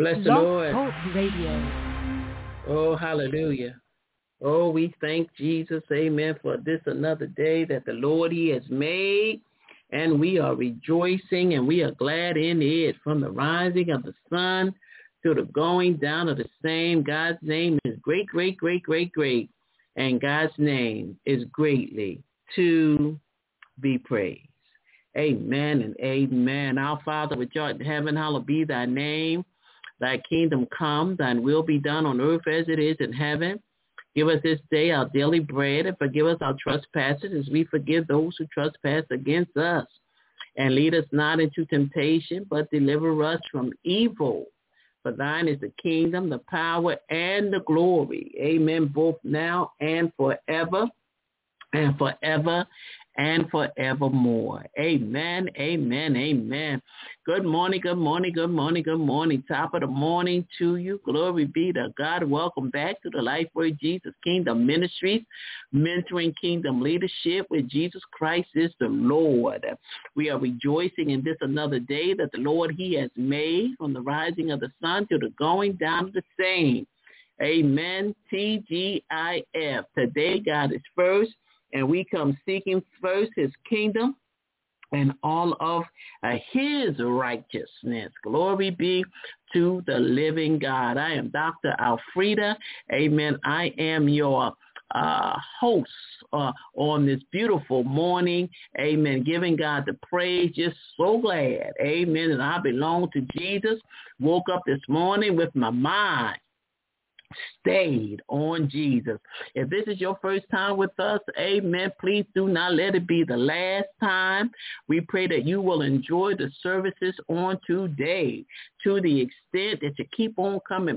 Bless the Blog Lord. Talk Radio. Oh, hallelujah. Oh, we thank Jesus, amen, for this another day that the Lord, he has made. And we are rejoicing and we are glad in it. From the rising of the sun to the going down of the same, God's name is great, great, great, great, great. And God's name is greatly to be praised. Amen and amen. Our Father which art in heaven, hallowed be thy name. Thy kingdom come, thine will be done on earth as it is in heaven. Give us this day our daily bread, and forgive us our trespasses as we forgive those who trespass against us. And lead us not into temptation, but deliver us from evil. For thine is the kingdom, the power, and the glory. Amen, both now and forever, and forever and forevermore. Amen, amen, amen. Good morning, good morning, good morning, good morning. Top of the morning to you. Glory be to God. Welcome back to the Lifeword Jesus Kingdom Ministries, mentoring kingdom leadership with Jesus Christ is the Lord. We are rejoicing in this another day that the Lord, he has made, from the rising of the sun to the going down of the same. Amen. TGIF. Today, God is first. And we come seeking first his kingdom and all of his righteousness. Glory be to the living God. I am Dr. Alfreda. Amen. I am your host on this beautiful morning. Amen. Giving God the praise. Just so glad. Amen. And I belong to Jesus. Woke up this morning with my mind stayed on Jesus. If this is your first time with us, amen, please do not let it be the last time. We pray that you will enjoy the services on today to the extent that you keep on coming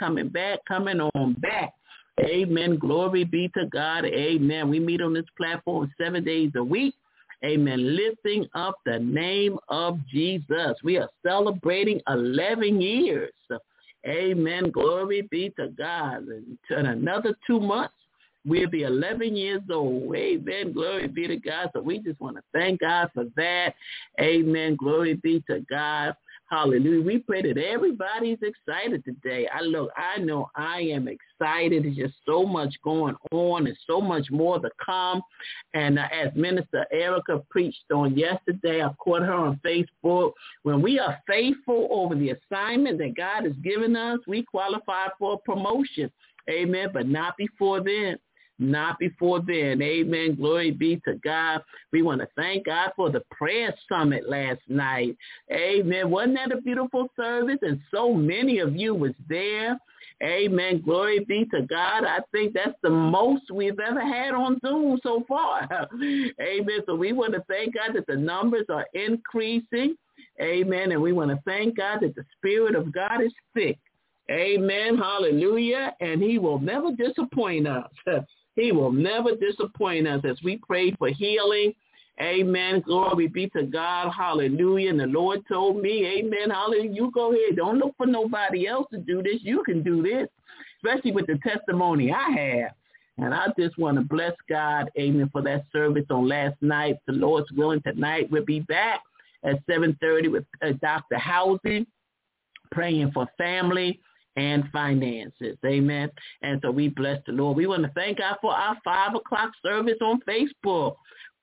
on back. Amen. Glory be to God. Amen. We meet on this platform 7 days a week. Amen. Lifting up the name of Jesus. We are celebrating 11 years. Amen. Glory be to God. In another 2 months, we'll be 11 years old. Amen. Glory be to God. So we just want to thank God for that. Amen. Glory be to God. Hallelujah. We pray that everybody's excited today. I know I am excited. There's just so much going on and so much more to come. And as Minister Erica preached on yesterday, I caught her on Facebook. When we are faithful over the assignment that God has given us, we qualify for a promotion. Amen. But not before then. Not before then. Amen. Glory be to God. We want to thank God for the prayer summit last night. Amen. Wasn't that a beautiful service? And so many of you was there. Amen. Glory be to God. I think that's the most we've ever had on Zoom so far. Amen. So we want to thank God that the numbers are increasing. Amen. And we want to thank God that the Spirit of God is thick. Amen. Hallelujah. And he will never disappoint us. He will never disappoint us as we pray for healing. Amen. Glory be to God. Hallelujah. And the Lord told me, amen. Hallelujah. You go ahead. Don't look for nobody else to do this. You can do this, especially with the testimony I have. And I just want to bless God, amen, for that service on last night. The Lord's willing, tonight we'll be back at 7:30 with Dr. Housing, praying for family and finances. Amen. And so we bless the Lord. We want to thank God for our 5 o'clock service on Facebook.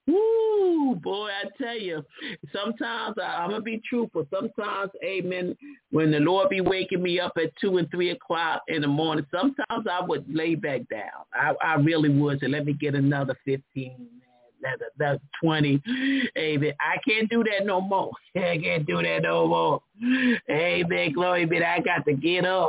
Woo, boy, I tell you, sometimes I'm going to be truthful. Sometimes, amen, when the Lord be waking me up at 2 and 3 o'clock in the morning, sometimes I would lay back down. I really would say, let me get another 15 that's 20. Amen. I can't do that no more. I can't do that no more. Amen. Glory be. I got to get up.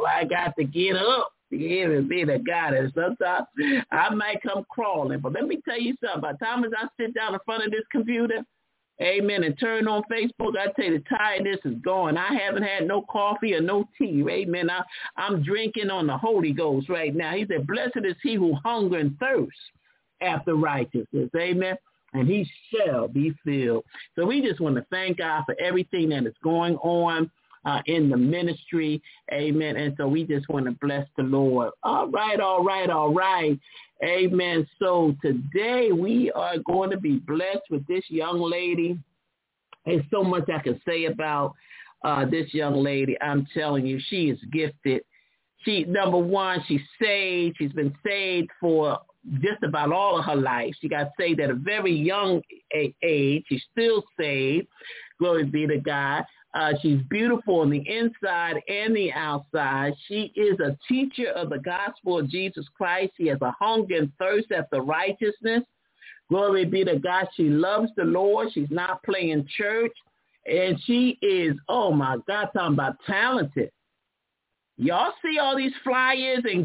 Give be to God. And sometimes I might come crawling. But let me tell you something. By the time as I sit down in front of this computer, amen, and turn on Facebook, I tell you the tiredness is gone. I haven't had no coffee or no tea. Amen. I'm drinking on the Holy Ghost right now. He said, blessed is he who hunger and thirst after righteousness. Amen. And he shall be filled. So we just want to thank God for everything that is going on in the ministry. Amen. And so we just want to bless the Lord. All right. Amen. So today we are going to be blessed with this young lady. There's so much I can say about this young lady. I'm telling you, she is gifted. She, number one, she's saved. She's been saved for just about all of her life. She got saved at a very young age. She's still saved. Glory be to God. She's beautiful on the inside and the outside. She is a teacher of the gospel of Jesus Christ. She has a hunger and thirst after righteousness. Glory be to God. She loves the Lord. She's not playing church. And she is, oh my God, talking about talented. Y'all see all these flyers and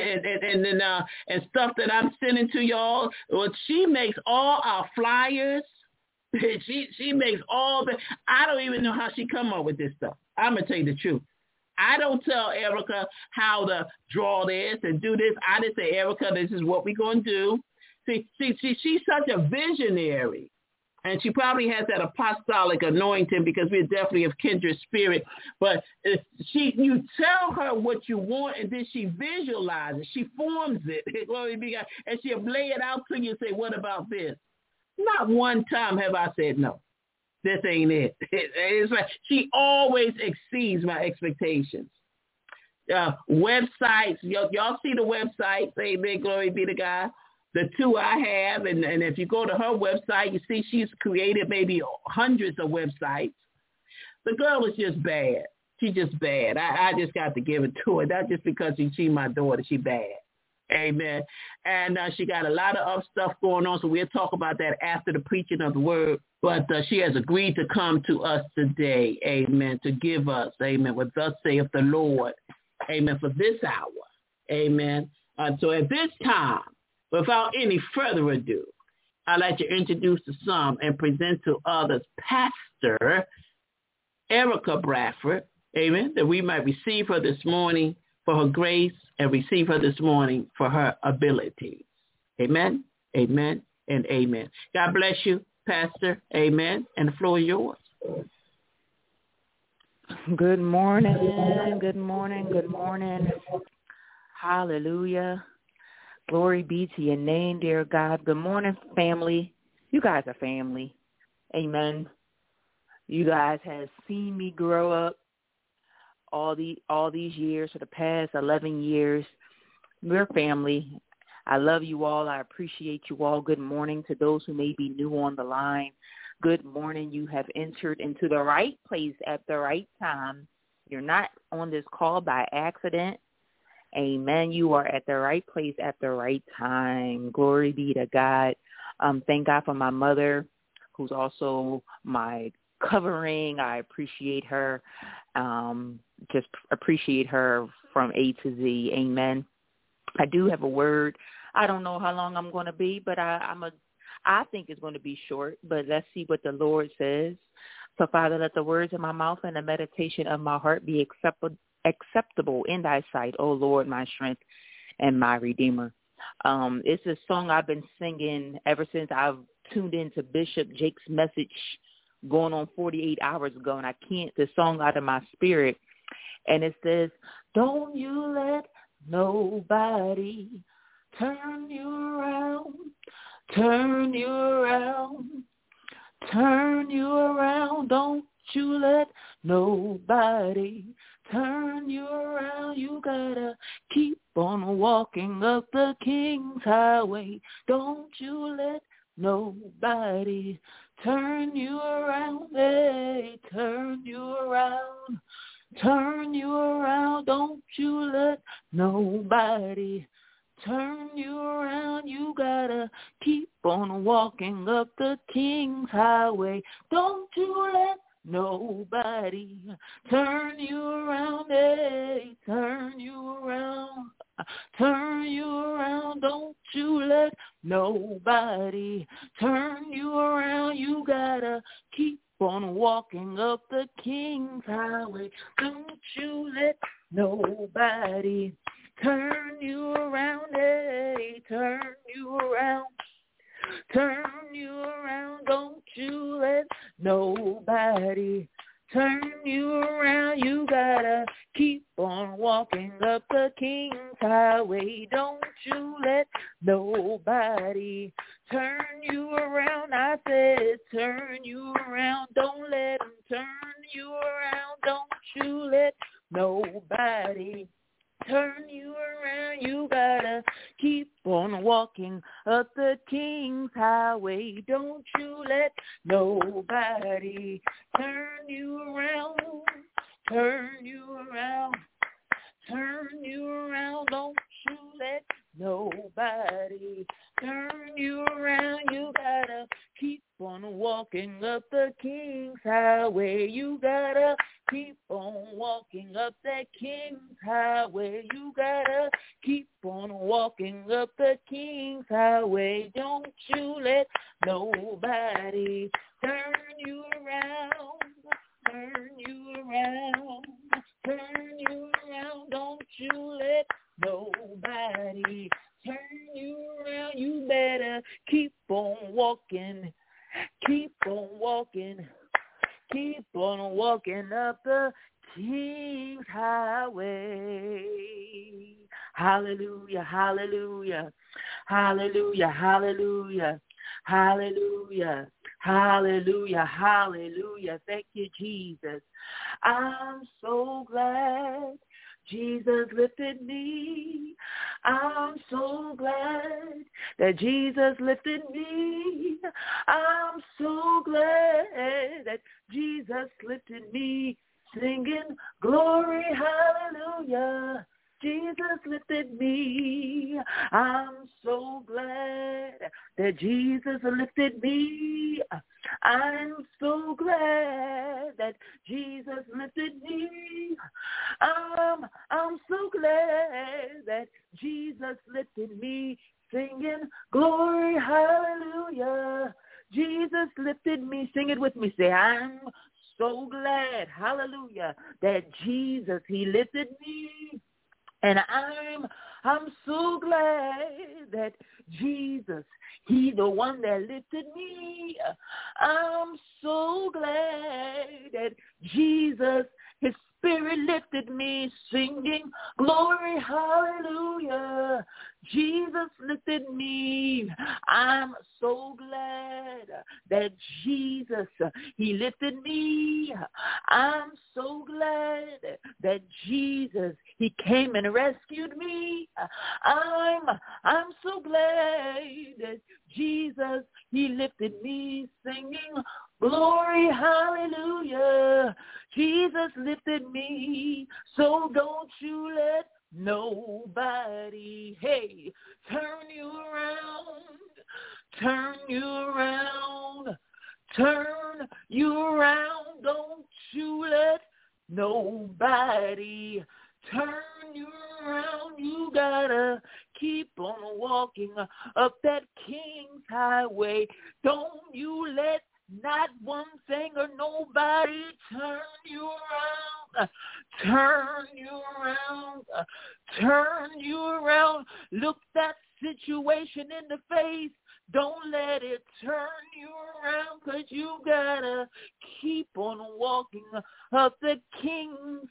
stuff that I'm sending to y'all. Well, she makes all our flyers. She makes all the. I don't even know how she come up with this stuff. I'm gonna tell you the truth. I don't tell Erica how to draw this and do this. I just say, Erica, this is what we're gonna do. See, she's such a visionary. And she probably has that apostolic anointing because we're definitely of kindred spirit. But you tell her what you want, and then she visualizes. She forms it. Glory be to God. And she'll lay it out to you and say, what about this? Not one time have I said no. This ain't it. It's like she always exceeds my expectations. Websites, y'all see the websites. Amen. Glory be to God. The two I have, and if you go to her website, you see she's created maybe hundreds of websites. The girl is just bad. She's just bad. I just got to give it to her. Not just because she's my daughter. She bad. Amen. And she got a lot of other stuff going on, so we'll talk about that after the preaching of the word. But she has agreed to come to us today, amen, to give us, amen, what thus saith the Lord, amen, for this hour, amen. So at this time, without any further ado, I'd like to introduce to some and present to others Pastor Erica Bradford, amen, that we might receive her this morning for her grace and receive her this morning for her abilities. Amen, amen, and amen. God bless you, Pastor, amen, and the floor is yours. Good morning, good morning, good morning. Hallelujah. Glory be to your name, dear God. Good morning, family. You guys are family. Amen. You guys have seen me grow up all these years, for the past 11 years. We're family. I love you all. I appreciate you all. Good morning to those who may be new on the line. Good morning. You have entered into the right place at the right time. You're not on this call by accident. Amen. You are at the right place at the right time. Glory be to God. Thank God for my mother, who's also my covering. I appreciate her. Just appreciate her from A to Z. Amen. I do have a word. I don't know how long I'm going to be, but I think it's going to be short, but let's see what the Lord says. So, Father, let the words of my mouth and the meditation of my heart be acceptable in thy sight, O Lord, my strength and my Redeemer. It's a song I've been singing ever since I've tuned into Bishop Jake's message going on 48 hours ago, and I can't the song out of my spirit. And it says, don't you let nobody turn you around, turn you around, turn you around. Don't you let nobody turn you around. You gotta keep on walking up the King's Highway. Don't you let nobody turn you around. Hey, turn you around. Turn you around. Don't you let nobody turn you around. You gotta keep on walking up the King's Highway. Don't you let nobody turn you around. Hey, turn you around. Turn you around. Don't you let nobody turn you around. You gotta keep on walking up the King's Highway. Don't you let nobody turn you around. Hey, turn you around. Turn you around. Don't you let nobody turn you around. You gotta keep on walking up the King's Highway. Don't you let nobody turn you around. I said turn you around. Don't let them turn you around. Don't you let nobody turn you around. You gotta keep on walking up the King's Highway. Don't you let nobody turn you around. Turn you around. Turn you around. Don't you let nobody turn you around. You gotta keep on walking up the King's Highway. You gotta keep on walking up that King's Highway. You gotta keep on walking up the King's Highway. Don't you let nobody turn you around. Turn you around. Turn you around. Don't you let nobody turn you around. You better keep on walking. Keep on walking. Keep on walking up the King's Highway. Hallelujah, hallelujah, hallelujah, hallelujah, hallelujah, hallelujah, hallelujah. Thank you, Jesus. I'm so glad Jesus lifted me. I'm so glad that Jesus lifted me. I'm so glad that Jesus lifted me. Singing glory, hallelujah. Jesus lifted me. I'm so glad that Jesus lifted me. I'm so glad that Jesus lifted me. I'm so glad that Jesus lifted me. Singing glory, hallelujah. Jesus lifted me. Sing it with me. Say, I'm so glad, hallelujah, that Jesus, he lifted me. And I'm so glad that Jesus, he the one that lifted me. I'm so glad that Jesus, his Spirit lifted me, singing glory, hallelujah. Jesus lifted me. I'm so glad that Jesus, he lifted me. I'm so glad that Jesus, he came and rescued me. I'm so glad that Jesus, he lifted me, singing glory, hallelujah. Jesus lifted me, so don't you let nobody, hey, turn you around, turn you around, turn you around. Don't you let nobody turn you around. You gotta keep on walking up that King's Highway. Don't you let not one thing or nobody turn you around. Turn you around. Turn you around. Look that situation in the face. Don't let it turn you around, 'cause you gotta keep on walking up the King's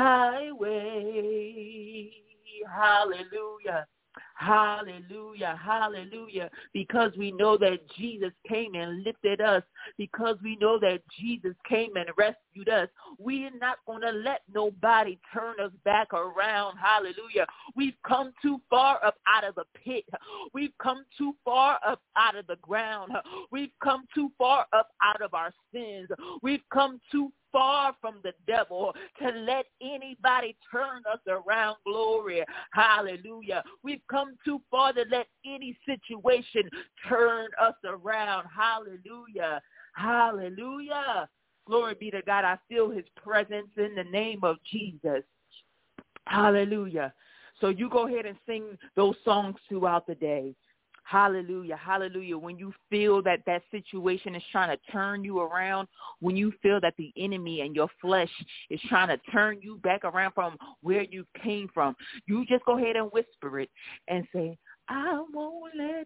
Highway. Hallelujah. Hallelujah, hallelujah, because we know that Jesus came and lifted us, because we know that Jesus came and rescued us. We are not going to let nobody turn us back around, hallelujah. We've come too far up out of the pit. We've come too far up out of the ground. We've come too far up out of our sins. We've come too far from the devil to let anybody turn us around. Glory, hallelujah. We've come too far to let any situation turn us around. Hallelujah, hallelujah. Glory be to God. I feel his presence in the name of Jesus. Hallelujah. So you go ahead and sing those songs throughout the day. Hallelujah, hallelujah. When you feel that that situation is trying to turn you around, when you feel that the enemy and your flesh is trying to turn you back around from where you came from, you just go ahead and whisper it and say, I won't let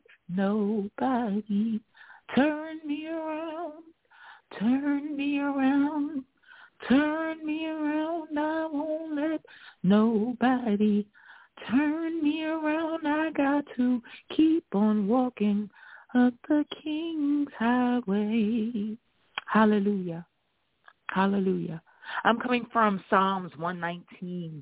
nobody turn me around, turn me around, Turn me around, I won't let nobody turn me around. I got to keep on walking up the King's highway. Hallelujah. Hallelujah. I'm coming from Psalms 119.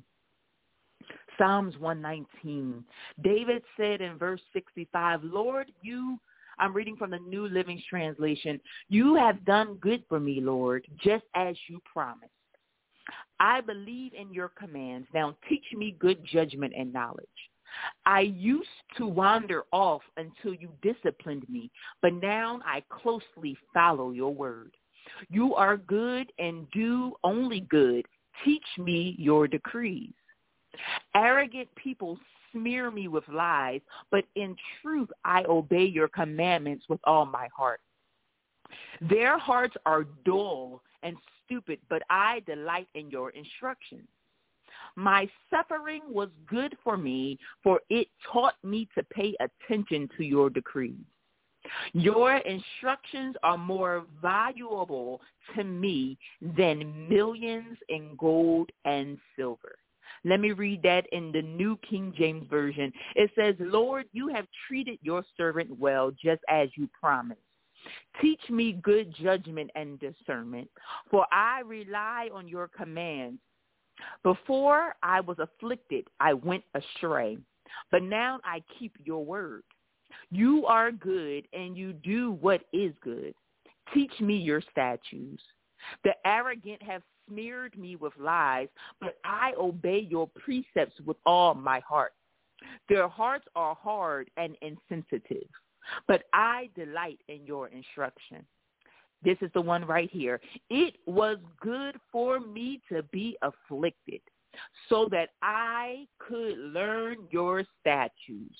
Psalms 119. David said in verse 65, Lord, I'm reading from the New Living Translation, you have done good for me, Lord, just as you promised. I believe in your commands. Now teach me good judgment and knowledge. I used to wander off until you disciplined me, but now I closely follow your word. You are good and do only good. Teach me your decrees. Arrogant people smear me with lies, but in truth I obey your commandments with all my heart. Their hearts are dull and stupid, but I delight in your instructions. My suffering was good for me, for it taught me to pay attention to your decrees. Your instructions are more valuable to me than millions in gold and silver. Let me read that in the New King James Version. It says, Lord, you have treated your servant well, just as you promised. Teach me good judgment and discernment, for I rely on your commands. Before I was afflicted, I went astray, but now I keep your word. You are good, and you do what is good. Teach me your statutes. The arrogant have smeared me with lies, but I obey your precepts with all my heart. Their hearts are hard and insensitive, but I delight in your instruction. This is the one right here. It was good for me to be afflicted, so that I could learn your statutes.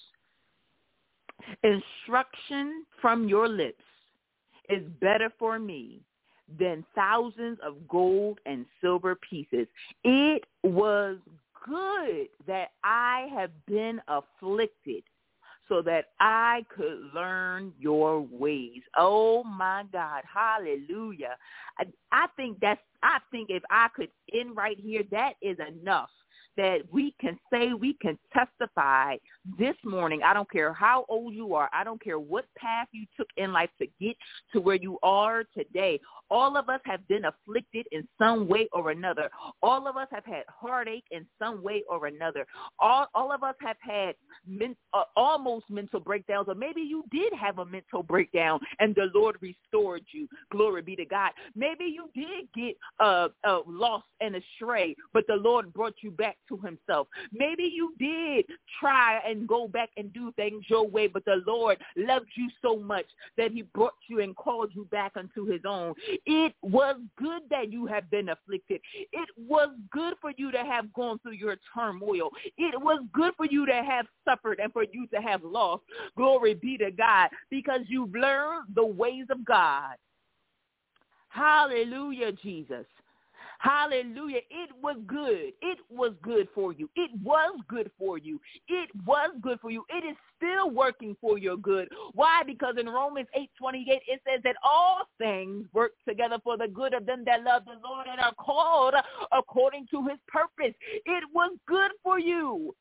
Instruction from your lips is better for me than thousands of gold and silver pieces. It was good that I have been afflicted, so that I could learn your ways. Oh my God, hallelujah. I think if I could end right here, that is enough. That we can say, we can testify this morning. I don't care how old you are. I don't care what path you took in life to get to where you are today. All of us have been afflicted in some way or another. All of us have had heartache in some way or another. All of us have had almost mental breakdowns, or maybe you did have a mental breakdown and the Lord restored you. Glory be to God. Maybe you did get lost and astray, but the Lord brought you back to himself. Maybe you did try and go back and do things your way, but the Lord loved you so much that he brought you and called you back unto his own. It was good that you have been afflicted. It was good for you to have gone through your turmoil. It was good for you to have suffered and for you to have lost. Glory be to God, because you've learned the ways of God. Hallelujah, Jesus. Hallelujah. It was good. It was good for you. It was good for you. It was good for you. It is still working for your good. Why? Because in Romans 8:28, it says that all things work together for the good of them that love the Lord and are called according to his purpose. It was good for you.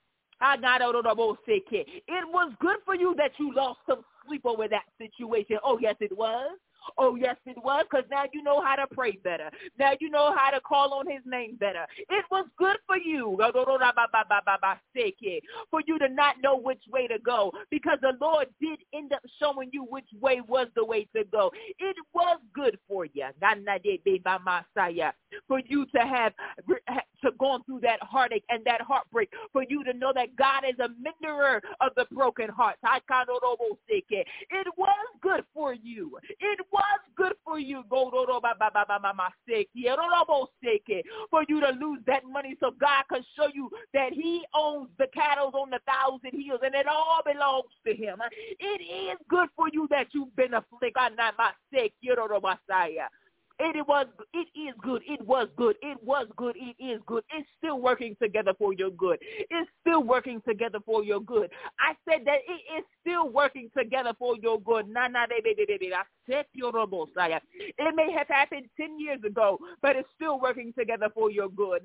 It was good for you that you lost some sleep over that situation. Oh, yes, it was. Oh, yes, it was, because now you know how to pray better. Now you know how to call on his name better. It was good for you, for you to not know which way to go, because the Lord did end up showing you which way was the way to go. It was good for you, for you to have gone through that heartache and that heartbreak, for you to know that God is a menderer of the broken hearts. It was good for you. It was good for you, for you to lose that money so God can show you that he owns the cattle on 1,000 hills and it all belongs to him. It is good for you that you've been afflicted. It is good. It was good. It was good. It is good. It's still working together for your good. It's still working together for your good. I said that it is still working together for your good. It may have happened 10 years ago, but it's still working together for your good.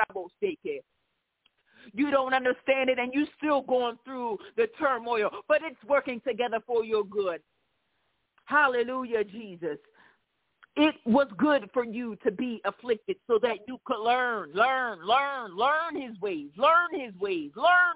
You don't understand it, and you're still going through the turmoil, but it's working together for your good. Hallelujah, Jesus. It was good for you to be afflicted so that you could learn his ways, learn his ways.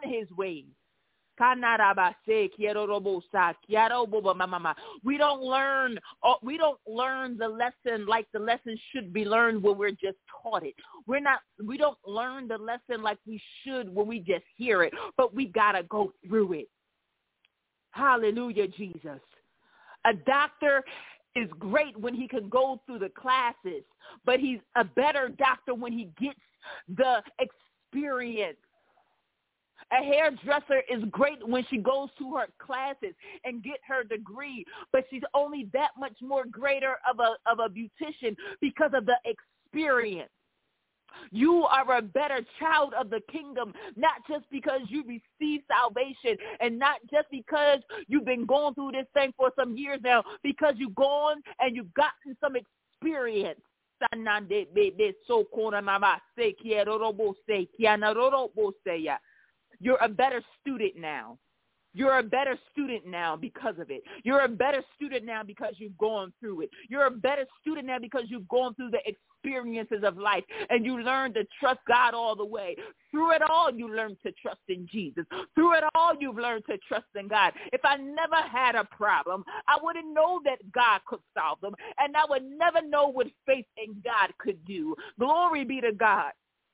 We don't learn the lesson like the lesson should be learned when we're just taught it. We don't learn the lesson like we should when we just hear it, but we got to go through it. Hallelujah, Jesus. A doctor is great when he can go through the classes, but he's a better doctor when he gets the experience. A hairdresser is great when she goes to her classes and get her degree, but she's only that much more greater of a beautician because of the experience. You are a better child of the kingdom, not just because you received salvation and not just because you've been going through this thing for some years now, because you've gone and you've gotten some experience. You're a better student now. You're a better student now because of it. You're a better student now because you've gone through it. You're a better student now because you've gone through the experiences of life and you learned to trust God all the way. Through it all, you learned to trust in Jesus. Through it all, you've learned to trust in God. If I never had a problem, I wouldn't know that God could solve them, and I would never know what faith in God could do. Glory be to God.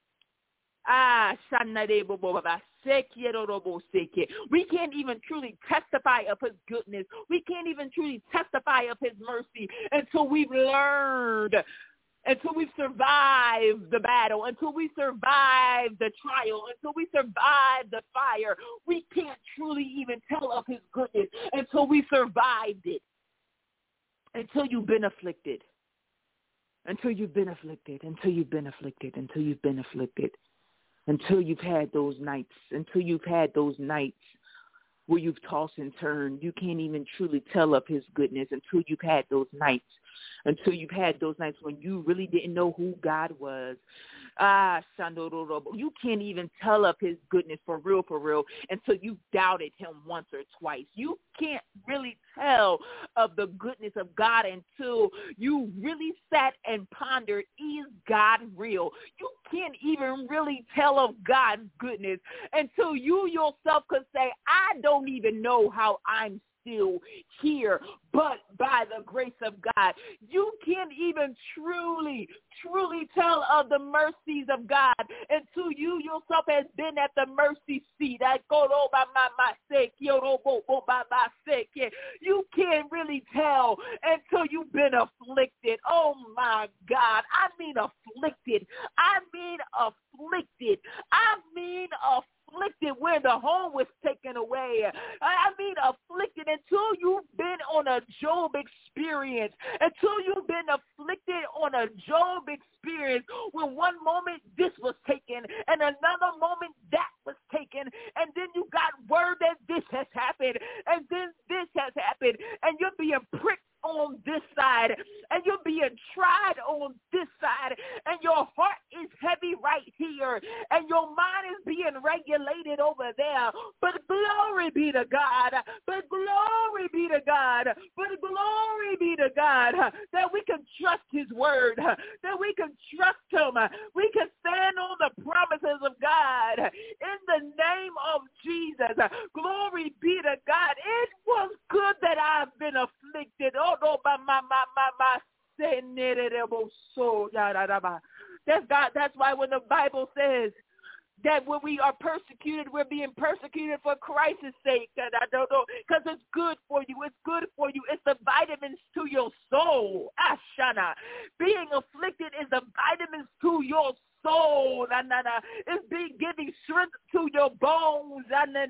We can't even truly testify of his goodness. We can't even truly testify of his mercy until we've learned, until we've survived the battle, until we survive the trial, until we survive the fire. We can't truly even tell of his goodness until we survived it, until you've been afflicted. Until you've been afflicted, until you've been afflicted, until you've been afflicted. Until you've had those nights where you've tossed and turned. You can't even truly tell of his goodness until you've had those nights. Until you've had those nights when you really didn't know who God was. You can't even tell of his goodness for real, until you doubted him once or twice. You can't really tell of the goodness of God until you really sat and pondered, is God real? You can't even really tell of God's goodness until you yourself could say, I don't even know how I'm still here, but by the grace of God. You can't even truly tell of the mercies of God until you yourself has been at the mercy seat. You can't really tell until you've been afflicted. Oh my God. I mean afflicted where the home was taken away. I mean afflicted until you've been on a Job experience, until you've been afflicted on a Job experience when one moment this was taken and another moment that was taken, and then you got word that this has happened and then this has happened, and you're being pricked on this side and you're being tried on this side, and your heart is heavy right here and your mind is being regulated over there. But glory be to God, that we can trust his word, that we can trust him, we can stand on the promises of God in the name of Jesus. Glory be to God. It was good that I've been afflicted. Oh no, that's God. That's why when the Bible says that when we are persecuted, we're being persecuted for Christ's sake. And I don't know, because it's good for you. It's good for you. It's the vitamins to your soul. Ashana. Being afflicted is the vitamins to your soul. It's been giving strength to your bones.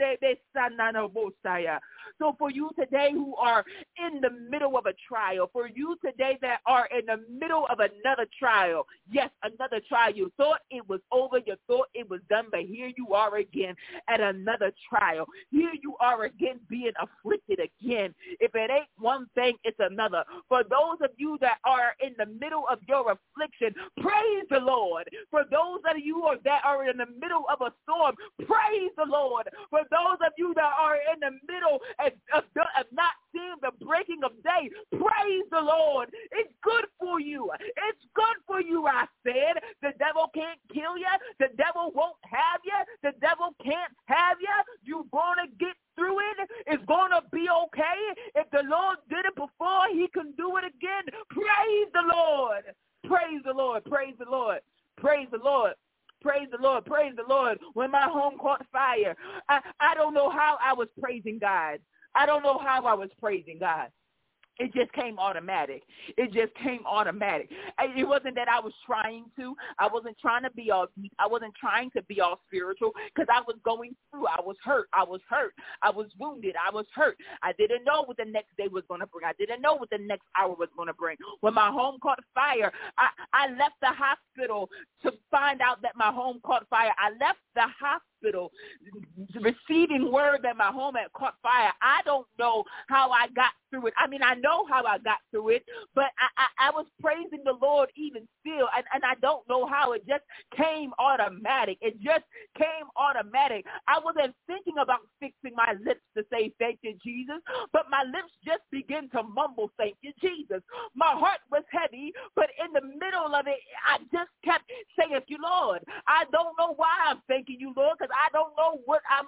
So for you today who are in the middle of a trial, for you today that are in the middle of another trial, yes, another trial. You thought it was over, you thought it was done, but here you are again at another trial. Here you are again being afflicted again. If it ain't one thing, it's another. For those of you that are in the middle of your affliction, praise the Lord. For those of you that are in the middle of a storm, praise the Lord. For those of you that are in the middle of not seeing the breaking of day, praise the Lord. It's good for you. It's good for you, I said. The devil can't kill you. The devil won't have you. The devil can't have you. You're going to get through it. It's going to be okay. If the Lord did it before, he can do it again. Praise the Lord. Praise the Lord. Praise the Lord. Praise the Lord. Praise the Lord. Praise the Lord. When my home caught fire, I don't know how I was praising God. I don't know how I was praising God. It just came automatic. It just came automatic. It wasn't that I was trying to. I wasn't trying to be all deep. I wasn't trying to be all spiritual because I was going through. I was hurt. I was wounded. I was hurt. I didn't know what the next day was going to bring. I didn't know what the next hour was going to bring. When my home caught fire, I left the hospital to find out that my home caught fire. I left the hospital receiving word that my home had caught fire. I don't know how I got through it. I mean, I know how I got through it, but I was praising the Lord even still, and I don't know how. It just came automatic. It just came automatic. I wasn't thinking about fixing my lips to say thank you, Jesus, but my lips just began to mumble thank you, Jesus. My heart was heavy, but in the middle of it, I just kept saying thank you, Lord. I don't know why I'm thanking you, Lord, because I don't know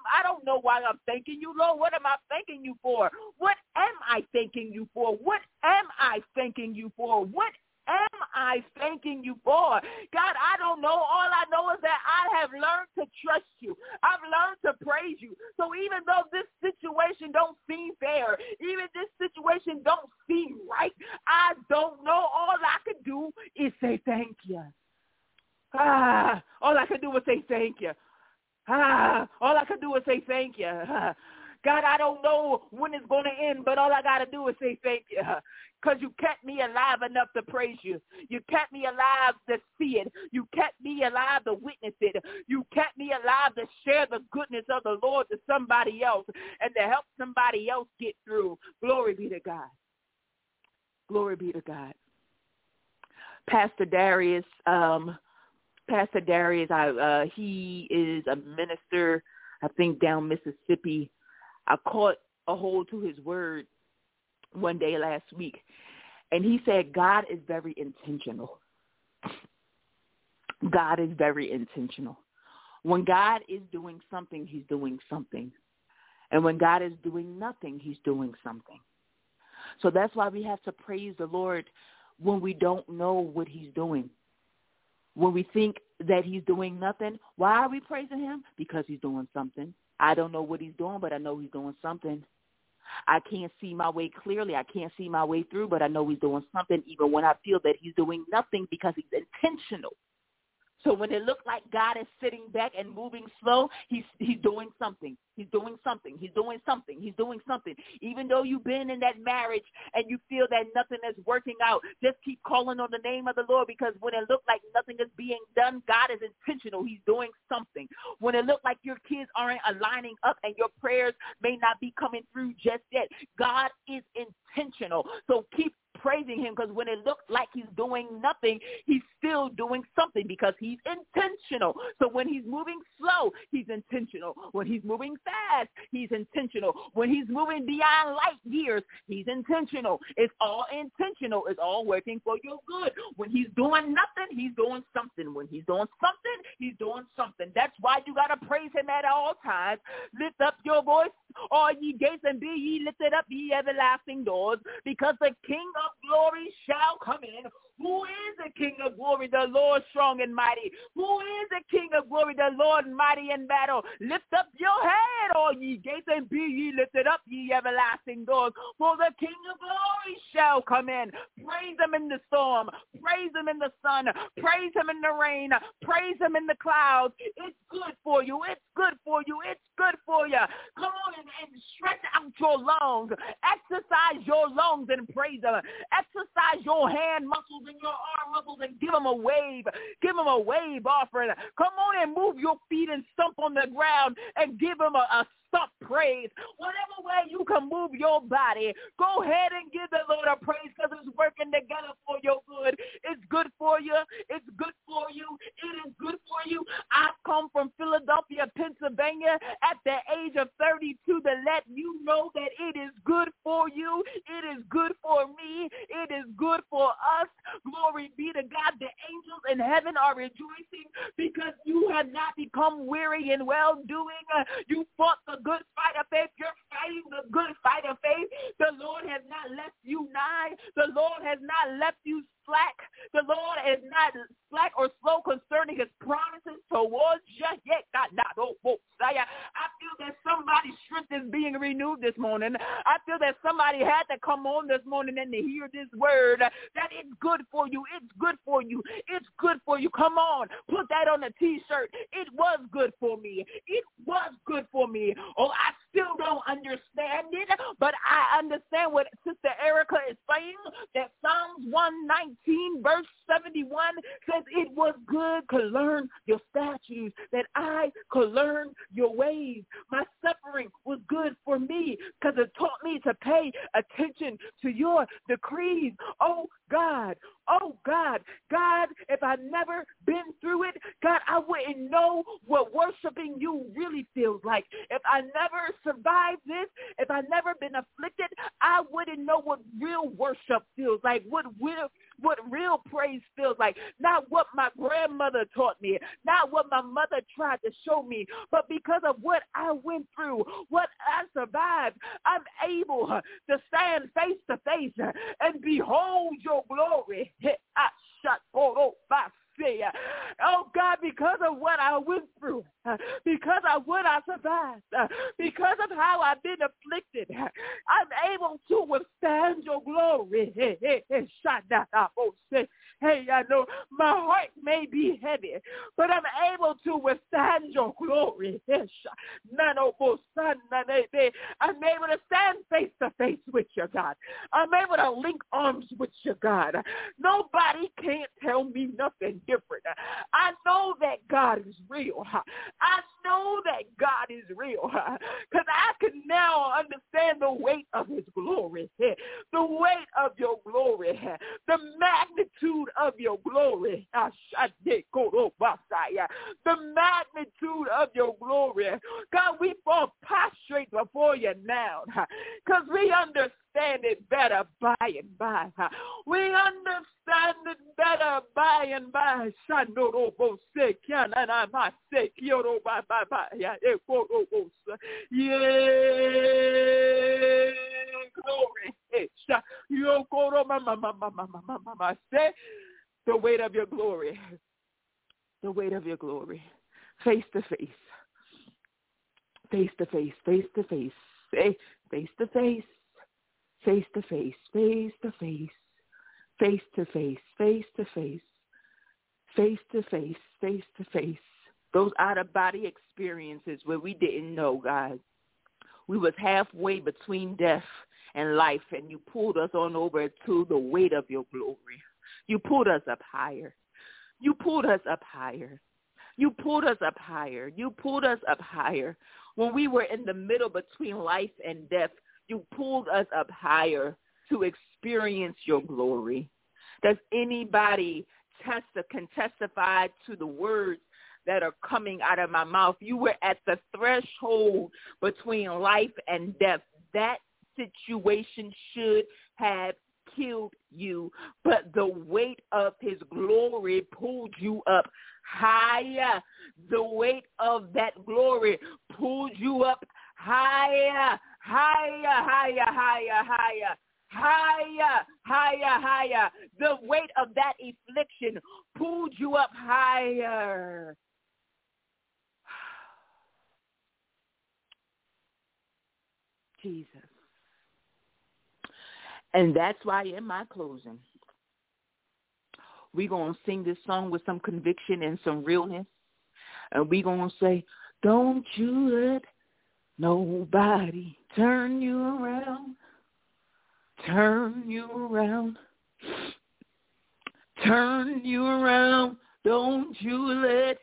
why I'm thanking you, Lord. What am I thanking you for? What am I thanking you for? What am I thanking you for? What am I thanking you for? God, I don't know. All I know is that I have learned to trust you. I've learned to praise you. So even though this situation don't seem fair, even this situation don't seem right, I don't know. All I could do is say thank you. All I could do was say thank you. All I could do is say thank you. God, I don't know when it's going to end, but all I got to do is say thank you because you kept me alive enough to praise you. You kept me alive to see it. You kept me alive to witness it. You kept me alive to share the goodness of the Lord to somebody else and to help somebody else get through. Glory be to God. Glory be to God. Pastor Darius, he is a minister, I think, down Mississippi. I caught a hold to his word one day last week, and he said God is very intentional. God is very intentional. When God is doing something, he's doing something. And when God is doing nothing, he's doing something. So that's why we have to praise the Lord when we don't know what he's doing. When we think that he's doing nothing, why are we praising him? Because he's doing something. I don't know what he's doing, but I know he's doing something. I can't see my way clearly. I can't see my way through, but I know he's doing something even when I feel that he's doing nothing because he's intentional. So when it looks like God is sitting back and moving slow, he's doing something. He's doing something. He's doing something. He's doing something. Even though you've been in that marriage and you feel that nothing is working out, just keep calling on the name of the Lord, because when it looks like nothing is being done, God is intentional. He's doing something. When it looks like your kids aren't aligning up and your prayers may not be coming through just yet, God is intentional. So keep praising him, because when it looks like he's doing nothing, he's still doing something because he's intentional. So when he's moving slow, he's intentional. When he's moving fast, he's intentional. When he's moving beyond light years, he's intentional. It's all intentional. It's all working for your good. When he's doing nothing, he's doing something. When he's doing something, he's doing something. That's why you got to praise him at all times. Lift up your voice all ye gates, and be ye lifted up, ye everlasting doors, because the King of glory shall come in. Who is the King of glory? The Lord strong and mighty. Who is the King of glory? The Lord mighty in battle. Lift up your head, all ye gates, and be ye lifted up, ye everlasting doors. For the King of glory shall come in. Praise him in the storm. Praise him in the sun. Praise him in the rain. Praise him in the clouds. It's good for you. It's good for you. It's good for you. Come on and stretch out your lungs. Exercise your lungs and praise him. Exercise your hand muscles and your arm muscles and give him a wave. Give him a wave offering. Come on and move your feet and stomp on the ground and give him a stomp praise. Whatever way you can move your body, go ahead and give the Lord a praise, because it's working together for your good. It's good for you. It's good for you. It is good for you. I've come from Philadelphia, Pennsylvania at the age of 32 to let you know that it is good for you. It is good for me. It is good for us. Glory be to God. The angels in heaven are rejoicing because you have not become weary in well-doing. You fought the good fight of faith. You're fighting the good fight of faith. The Lord has not left you nigh. The Lord has not left you slack. The Lord is not slack or slow concerning his promises towards you. Yet, God, not. I feel that somebody's strength is being renewed this morning. I feel that somebody had to come on this morning and to hear this word that it's good for you. It's good for you. It's good for you. Come on. Put that on a T-shirt. It was good for me. It was good for me. Oh, I still don't understand it, but I understand what Sister Erica is saying, that Psalms 119 verse 71 says it was good to learn your statutes, that I could learn your ways. My suffering was good for me because it taught me to pay attention to your decrees. Oh, God. Oh, God. God, if I'd never been through it, God, I wouldn't know what worshiping you really feels like. If I never survived this, if I'd never been afflicted, I wouldn't know what real worship feels like, what real praise feels like. Not what my grandmother taught me, not what my mother tried to show me, but because of what I went through, what I survived, I'm able to stand face to face and behold your glory. Oh, God, because of what I went through, because of what I survived, because of how I've been afflicted, I'm able to withstand your glory. Hey, I know my heart may be heavy, but I'm able to withstand your glory. I'm able to stand face to face with you, God. I'm able to link arms with you, God. Nobody can't tell me nothing different. I know that God is real. I know that God is real because I can now understand the weight of his glory, the weight of your glory, the magnitude of your glory, the magnitude of your glory. God, we fall prostrate before you now because we understand it better by and by. We understand it better by and by. The weight of your glory. The weight of your glory. Face to face. Face to face. Face to face. Face to face. Face to face. Face to face. Face to face. Face to face. Face to face. Face to face. Those out-of-body experiences where we didn't know, God. We was halfway between death and life, and you pulled us on over to the weight of your glory. You pulled us up higher. You pulled us up higher. You pulled us up higher. You pulled us up higher. When we were in the middle between life and death, you pulled us up higher to experience your glory. Does anybody can testify to the words that are coming out of my mouth? You were at the threshold between life and death. That situation should have killed you, but the weight of his glory pulled you up higher. The weight of that glory pulled you up higher, higher, higher, higher, higher. Higher, higher, higher. The weight of that affliction pulled you up higher. Jesus. And that's why in my closing, we're going to sing this song with some conviction and some realness. And we're going to say, don't you let nobody turn you around. Turn you around. Turn you around. Don't you let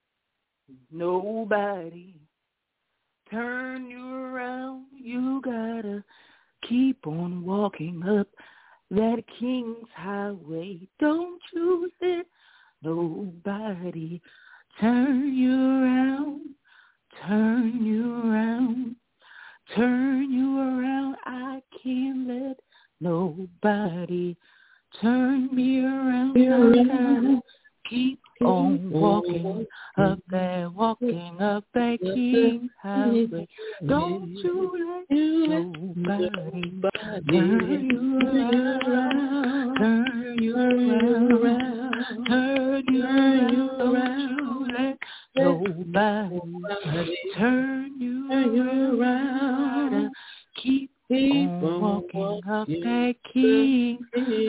nobody turn you around. You gotta keep on walking up that King's Highway. Don't you let nobody turn you around. Turn you around. Turn you around. I can't let nobody turn me around. I gotta keep on walking up that King's Highway. Don't you let nobody turn you around. Turn you around. Turn you around. Nobody turn you around. Keep on walking up that King's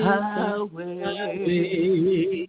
Highway.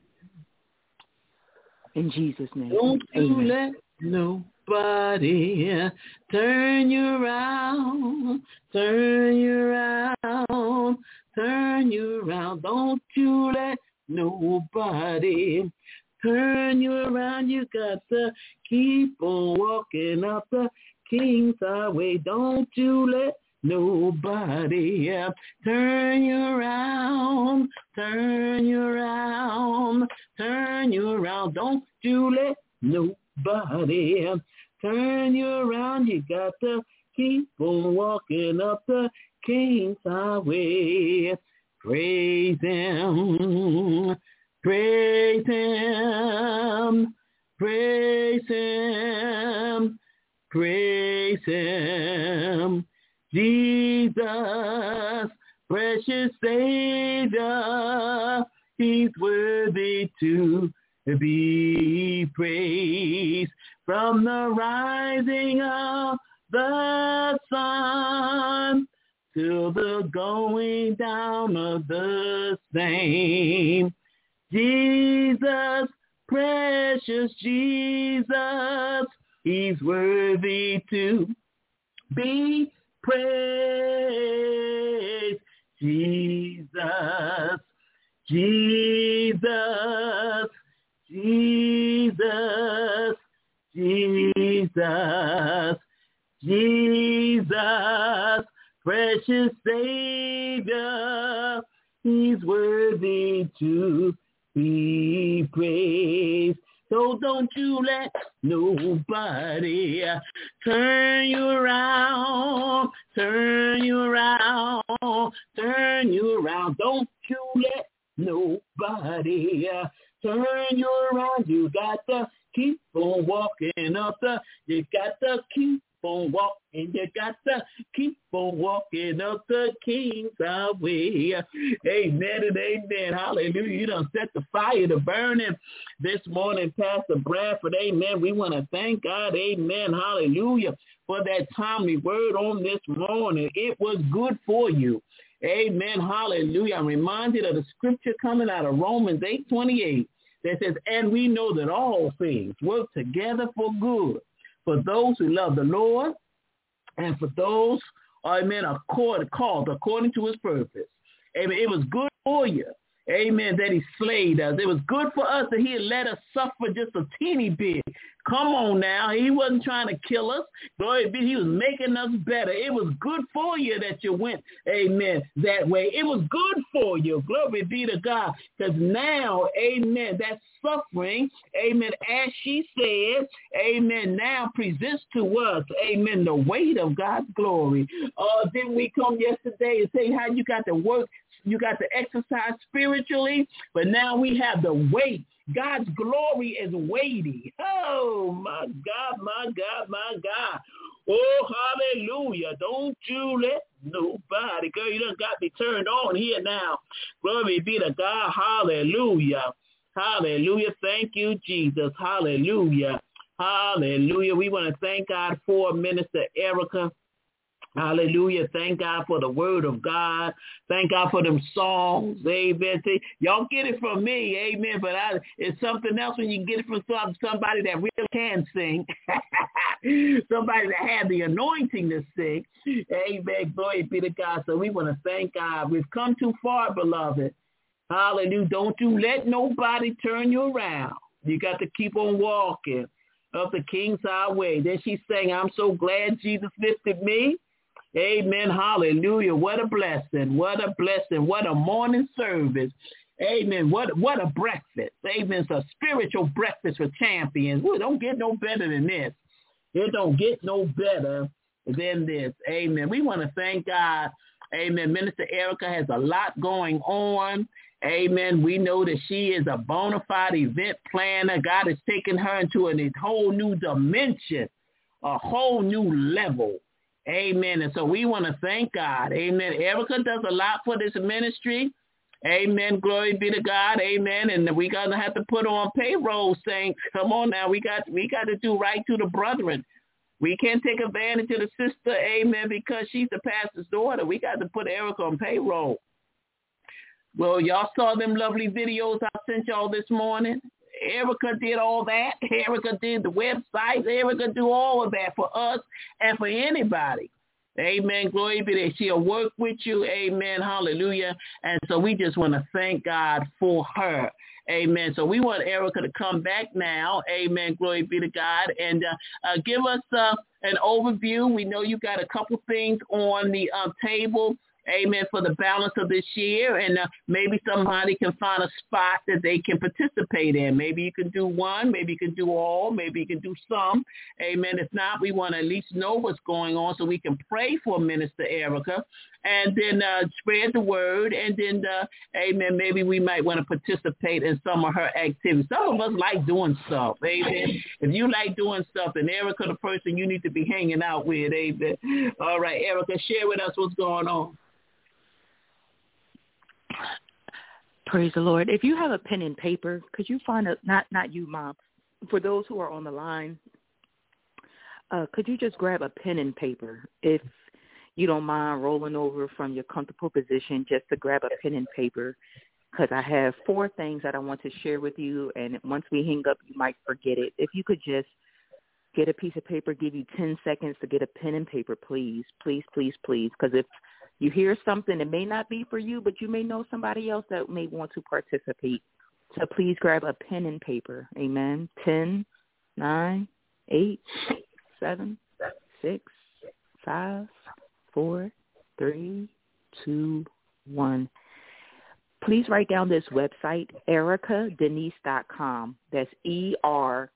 In Jesus' name. Don't you Amen. let nobody turn you around. Turn you around. Turn you around. Don't you let nobody turn you around. You got to keep on walking up the King's Highway. Don't you let nobody turn you around. Turn you around. Turn you around. Don't you let nobody turn you around. You got to keep on walking up the King's Highway. Praise Him. Praise Him, praise Him, praise Him. Jesus, precious Savior, He's worthy to be praised. From the rising of the sun till the going down of the same. Jesus, precious Jesus, He's worthy to be praised. Jesus, Jesus, Jesus, Jesus, Jesus, precious Savior, He's worthy to be praised. So don't you let nobody turn you around, turn you around, turn you around. Don't you let nobody turn you around. You got to keep on walking up you got to keep on walking. You got to keep on walking up the King's Highway. Amen and amen. Hallelujah. You done set the fire to burning this morning, Pastor Bradford. Amen. We want to thank God. Amen. Hallelujah. For that timely word on this morning. It was good for you. Amen. Hallelujah. I'm reminded of the scripture coming out of Romans 8:28 that says, and we know that all things work together for good for those who love the Lord and for those, amen, are called according to His purpose. Amen. It was good for you. Amen, that He slayed us. It was good for us that He had let us suffer just a teeny bit. Come on now. He wasn't trying to kill us. Glory be. He was making us better. It was good for you that you went, amen, that way. It was good for you. Glory be to God. Because now, amen, that suffering, amen, as she said, amen, now presents to us, amen, the weight of God's glory. Didn't we come yesterday and say how you got to work, you got to exercise spiritually, but now we have the weight. God's glory is weighty. Oh, my God, my God, my God. Oh, hallelujah. Don't you let nobody, girl, you done got me turned on here now. Glory be to God. Hallelujah. Hallelujah. Thank you, Jesus. Hallelujah. Hallelujah. We want to thank God for Minister Erica. Hallelujah. Thank God for the word of God. Thank God for them songs. Amen. See, y'all get it from me. Amen. But it's something else when you get it from somebody that really can sing. Somebody that had the anointing to sing. Amen. Glory be to God. So we want to thank God. We've come too far, beloved. Hallelujah. Don't you let nobody turn you around. You got to keep on walking up the King's Highway. Then she's saying, I'm so glad Jesus lifted me. Amen. Hallelujah. What a blessing. What a blessing. What a morning service. Amen. What a breakfast. Amen. It's a spiritual breakfast for champions. It don't get no better than this. It don't get no better than this. Amen. We want to thank God. Amen. Minister Erica has a lot going on. Amen. We know that she is a bona fide event planner. God has taken her into a whole new dimension, a whole new level. Amen. And so we want to thank God. Amen. Erica does a lot for this ministry. Amen. Glory be to God. Amen. And we're going to have to put on payroll, saints. Come on now. We got to do right to the brethren. We can't take advantage of the sister, amen, because she's the pastor's daughter. We got to put Erica on payroll. Well, y'all saw them lovely videos I sent y'all this morning. Erica did all that. Erica did the website. Erica do all of that for us and for anybody. Amen. Glory be to God. She'll work with you. Amen. Hallelujah. And so we just want to thank God for her. Amen. So we want Erica to come back now. Amen. Glory be to God. And give us an overview. We know you got a couple things on the table. Amen, for the balance of this year, and maybe somebody can find a spot that they can participate in. Maybe you can do one, maybe you can do all, maybe you can do some. Amen. If not, we want to at least know what's going on so we can pray for Minister Erica and then spread the word, and then, amen, maybe we might want to participate in some of her activities. Some of us like doing stuff, amen. If you like doing stuff, then Erica the person you need to be hanging out with, amen. All right, Erica, share with us what's going on. Praise the Lord. If you have a pen and paper, could you find not you, Mom, for those who are on the line, could you just grab a pen and paper? If you don't mind rolling over from your comfortable position just to grab a pen and paper, because I have 4 things that I want to share with you, and once we hang up, you might forget it. If you could just get a piece of paper, give you 10 seconds to get a pen and paper, please, please, please, please, because if you hear something that may not be for you, but you may know somebody else that may want to participate. So please grab a pen and paper. Amen. 10, 9, 8, 7, 6, 5, 4, 3, 2, 1. Please write down this website, ericadenise.com. That's ERIKA,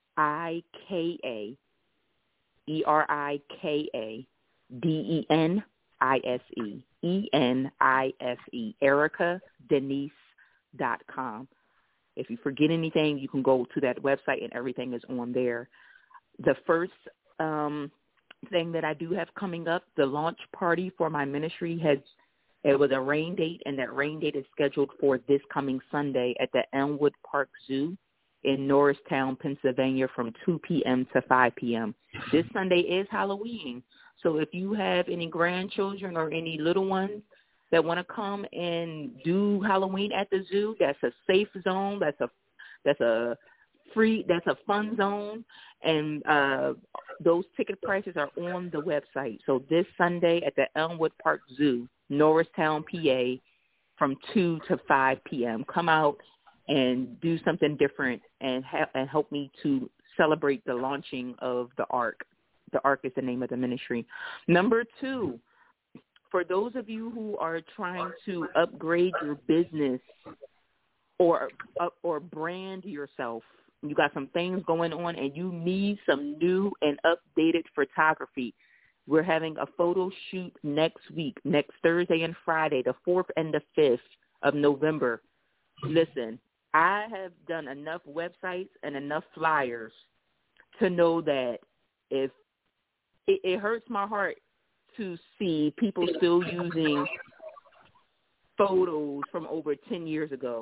ERIKADENISE, ericadenise.com. If you forget anything, you can go to that website and everything is on there. The first thing that I do have coming up, the launch party for my ministry it was a rain date, and that rain date is scheduled for this coming Sunday at the Elmwood Park Zoo in Norristown, Pennsylvania from 2 p.m. to 5 p.m. This Sunday is Halloween. So if you have any grandchildren or any little ones that want to come and do Halloween at the zoo, that's a safe zone. That's a fun zone. And those ticket prices are on the website. So this Sunday at the Elmwood Park Zoo, Norristown, PA, from 2 to 5 p.m. Come out and do something different and help me to celebrate the launching of the Ark. The Ark is the name of the ministry. Number 2, for those of you who are trying to upgrade your business or brand yourself, you got some things going on and you need some new and updated photography. We're having a photo shoot next week, next Thursday and Friday, the 4th and the 5th of November. Listen, I have done enough websites and enough flyers to know that if it hurts my heart to see people still using photos from over 10 years ago.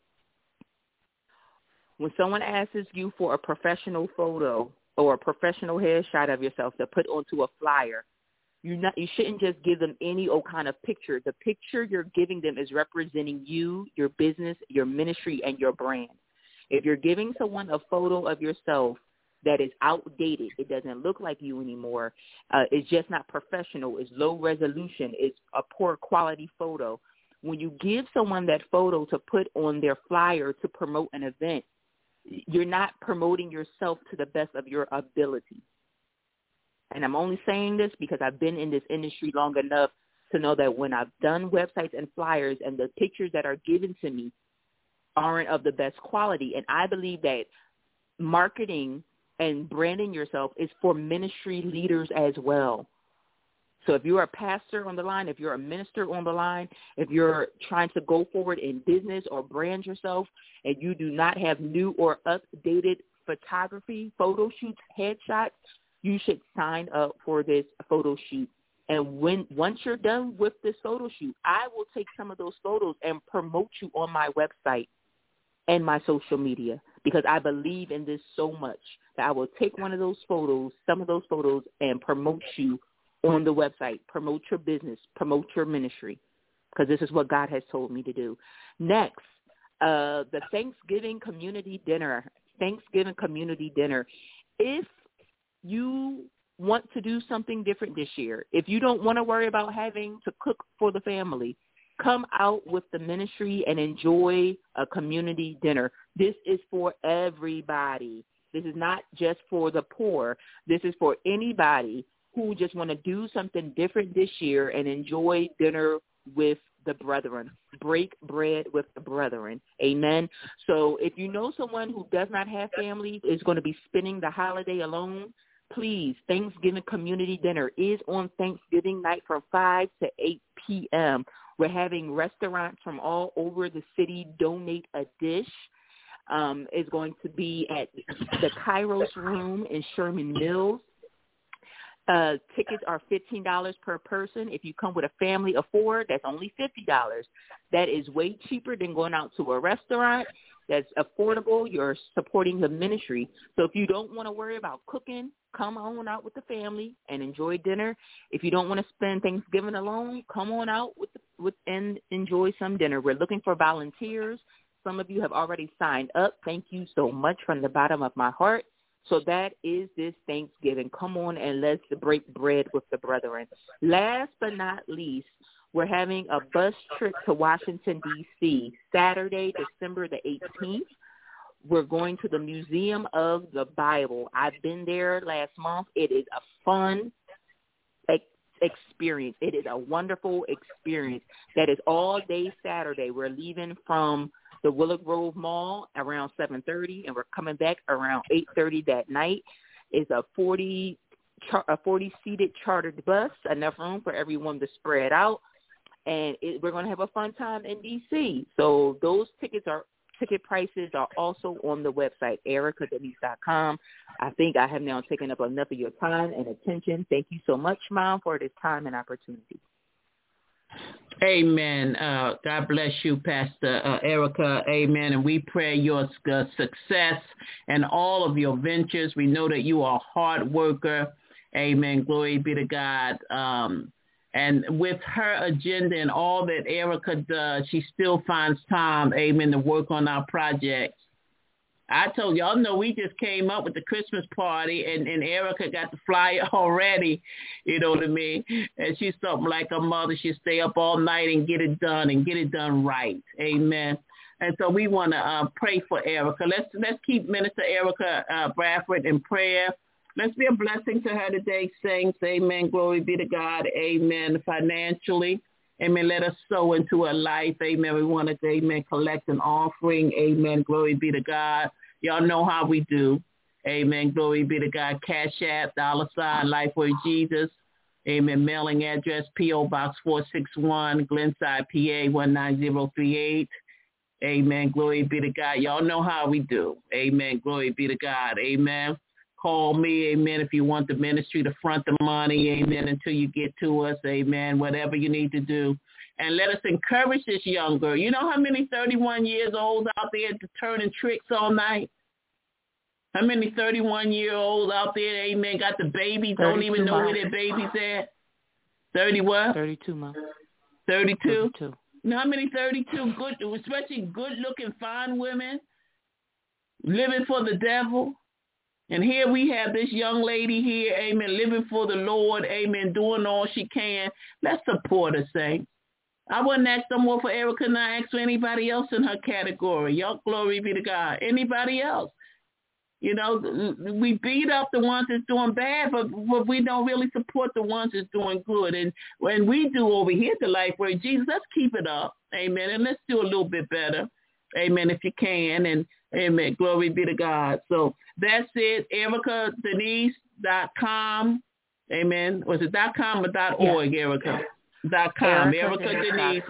When someone asks you for a professional photo or a professional headshot of yourself to put onto a flyer, you shouldn't just give them any old kind of picture. The picture you're giving them is representing you, your business, your ministry, and your brand. If you're giving someone a photo of yourself that is outdated, it doesn't look like you anymore, it's just not professional, it's low resolution, it's a poor quality photo. When you give someone that photo to put on their flyer to promote an event, you're not promoting yourself to the best of your ability. And I'm only saying this because I've been in this industry long enough to know that when I've done websites and flyers and the pictures that are given to me aren't of the best quality. And I believe that marketing and branding yourself is for ministry leaders as well. So if you're a pastor on the line, if you're a minister on the line, if you're trying to go forward in business or brand yourself and you do not have new or updated photography, photo shoots, headshots, you should sign up for this photo shoot. And once you're done with this photo shoot, I will take some of those photos and promote you on my website and my social media, because I believe in this so much that I will take one of those photos, some of those photos, and promote you on the website, promote your business, promote your ministry, because this is what God has told me to do. Next, the Thanksgiving community dinner. If you want to do something different this year, if you don't want to worry about having to cook for the family, come out with the ministry and enjoy a community dinner. This is for everybody. This is not just for the poor. This is for anybody who just want to do something different this year and enjoy dinner with the brethren. Break bread with the brethren. Amen. So if you know someone who does not have family, is going to be spending the holiday alone, please, Thanksgiving community dinner is on Thanksgiving night from 5 to 8 p.m. We're having restaurants from all over the city donate a dish. It's going to be at the Kairos Room in Sherman Mills. Tickets are $15 per person. If you come with a family of 4, that's only $50. That is way cheaper than going out to a restaurant. That's affordable. You're supporting the ministry. So if you don't want to worry about cooking, come on out with the family and enjoy dinner. If you don't want to spend Thanksgiving alone, come on out and enjoy some dinner. We're looking for volunteers. Some of you have already signed up. Thank you so much from the bottom of my heart. So that is this Thanksgiving. Come on and let's break bread with the brethren. Last but not least, we're having a bus trip to Washington, D.C., Saturday, December the 18th. We're going to the Museum of the Bible. I've been there last month. It is a fun experience. It is a wonderful experience. That is all day Saturday. We're leaving from the Willow Grove Mall around 7:30, and we're coming back around 8:30 that night. It's a 40-seated chartered bus, enough room for everyone to spread out, and we're going to have a fun time in D.C. So those ticket prices are also on the website, ericadenise.com. I think I have now taken up enough of your time and attention. Thank you so much, Mom, for this time and opportunity. Amen. God bless you, Pastor Erica. Amen. And we pray your success and all of your ventures. We know that you are a hard worker. Amen. Glory be to God. And with her agenda and all that Erica does, she still finds time, amen, to work on our projects. I told y'all, know we just came up with the Christmas party, and Erica got the flyer already, you know what I mean? And she's something like her mother. She'll stay up all night and get it done right. Amen. And so we want to pray for Erica. Let's keep Minister Erica Bradford in prayer. Let's be a blessing to her today, saints. Amen. Glory be to God. Amen. Financially. Amen. Let us sow into her life. Amen. We want to, amen, collect an offering. Amen. Glory be to God. Y'all know how we do. Amen. Glory be to God. Cash App, $ Lifeway Jesus. Amen. Mailing address, P.O. Box 461, Glenside, PA 19038. Amen. Glory be to God. Y'all know how we do. Amen. Glory be to God. Amen. call me, amen, if you want the ministry to front the money, amen, until you get to us, amen, whatever you need to do. And let us encourage this young girl. You know how many 31 years olds out there turning tricks all night? How many 31-year-olds out there, amen, got the babies, don't even know where their baby's at? 30 what? 32 months. 32? 32. You know how many 32 good, especially good-looking, fine women living for the devil? And here we have this young lady here, amen, living for the Lord, amen, doing all she can. Let's support her, saints. I wouldn't ask no more for Erica, and I ask for anybody else in her category. Y'all, glory be to God. Anybody else? You know, we beat up the ones that's doing bad, but we don't really support the ones that's doing good. And when we do over here at the Life Word Jesus, let's keep it up. Amen. And let's do a little bit better. Amen, if you can. And amen. Glory be to God. So that's it. EricaDenise.com. Amen. Was it .com or .org, Erica? .com. Erica Denise,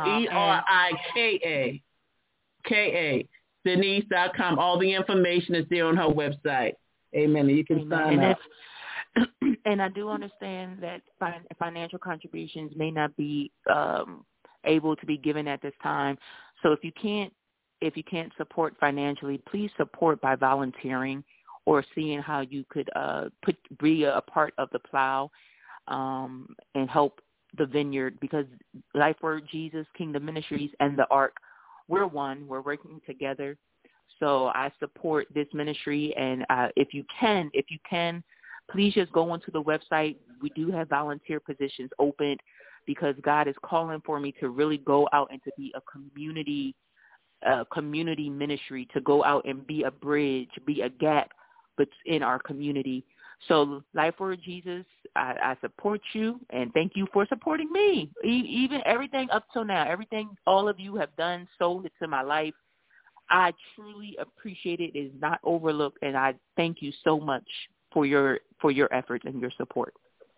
ERIKA. Denise.com. All the information is there on her website. Amen. And you can sign up. And I do understand that financial contributions may not be able to be given at this time. So if you can't support financially, please support by volunteering or seeing how you could be a part of the plow and help the vineyard, because Life Word Jesus, Kingdom Ministries, and the Ark, we're one. We're working together. So I support this ministry, and if you can, please just go onto the website. We do have volunteer positions open because God is calling for me to really go out and to be a community ministry, to go out and be a bridge, be a gap in our community. So Life Word Jesus, I support you, and thank you for supporting me. Even everything up till now, everything all of you have done, sold it to my life. I truly appreciate it. It is not overlooked, and I thank you so much for your efforts and your support.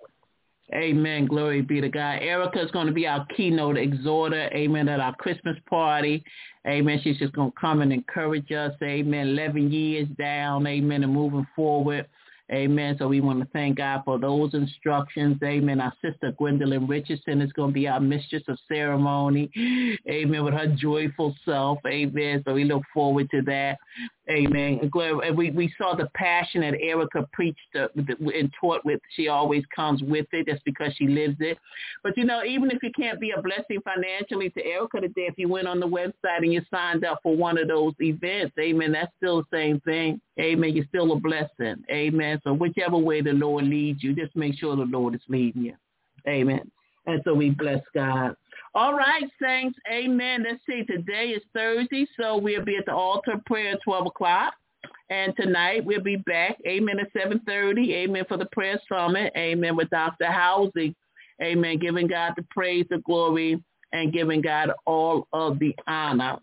Amen. Glory be to God. Erica is going to be our keynote exhorter, amen, at our Christmas party. Amen. She's just going to come and encourage us, amen, 11 years down, amen, and moving forward. Amen. So we want to thank God for those instructions. Amen. Our sister Gwendolyn Richardson is going to be our mistress of ceremony. Amen. With her joyful self. Amen. So we look forward to that. Amen. And we saw the passion that Erica preached and taught with. She always comes with it. That's because she lives it. But, you know, even if you can't be a blessing financially to Erica today, if you went on the website and you signed up for one of those events, amen, that's still the same thing. Amen. You're still a blessing. Amen. So whichever way the Lord leads you, just make sure the Lord is leading you. Amen. And so we bless God. All right, saints. Amen. Let's see. Today is Thursday, so we'll be at the altar prayer at 12 o'clock. And tonight we'll be back, amen, at 7:30, amen, for the prayer summit, amen, with Dr. Housing. Amen. Giving God the praise, the glory, and giving God all of the honor.